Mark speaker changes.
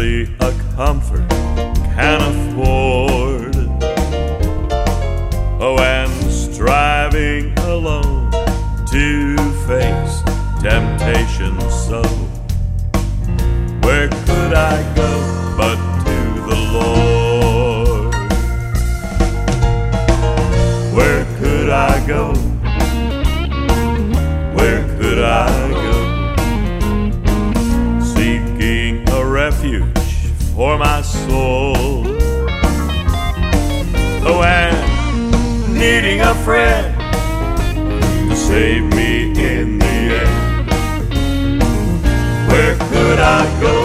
Speaker 1: hardly a comfort can afford. Oh, and striving alone to face temptation so, where could I go but to the Lord? Where could I go? Where could I go? Seeking a refuge for my soul. Oh, and needing a friend to save me in the end. Where could I go?